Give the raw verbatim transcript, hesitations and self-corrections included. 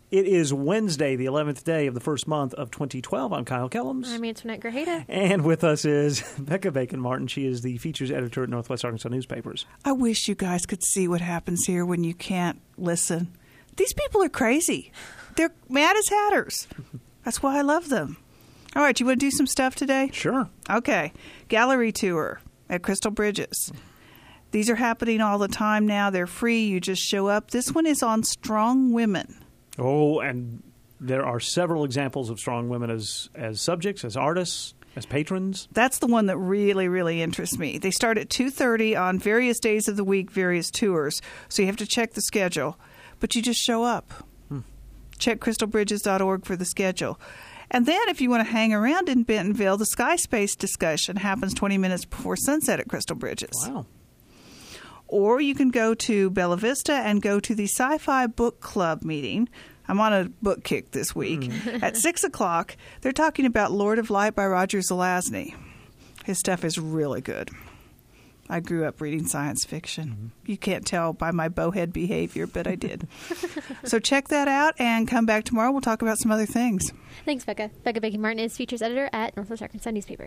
It is Wednesday, the eleventh day of the first month of twenty twelve. I'm Kyle Kellums. I'm Antoinette Grajeda. And with us is Becca Bacon-Martin. She is the features editor at Northwest Arkansas Newspapers. I wish you guys could see what happens here when you can't listen. These people are crazy. They're mad as hatters. That's why I love them. All right, you want to do some stuff today? Sure. Okay. Gallery tour at Crystal Bridges. These are happening all the time now. They're free. You just show up. This one is on strong women. Oh, and there are several examples of strong women as, as subjects, as artists, as patrons. That's the one that really, really interests me. They start at two thirty on various days of the week, various tours. So you have to check the schedule. But you just show up. Hmm. Check crystal bridges dot org for the schedule. And then if you want to hang around in Bentonville, the Sky Space discussion happens twenty minutes before sunset at Crystal Bridges. Wow. Or you can go to Bella Vista and go to the Sci-Fi Book Club meeting. I'm on a book kick this week. Mm. At six o'clock, they're talking about Lord of Light by Roger Zelazny. His stuff is really good. I grew up reading science fiction. Mm-hmm. You can't tell by my bowhead behavior, but I did. So check that out and come back tomorrow. We'll talk about some other things. Thanks, Becca. Becca Bacon-Martin is features editor at Northwest Arkansas Newspapers.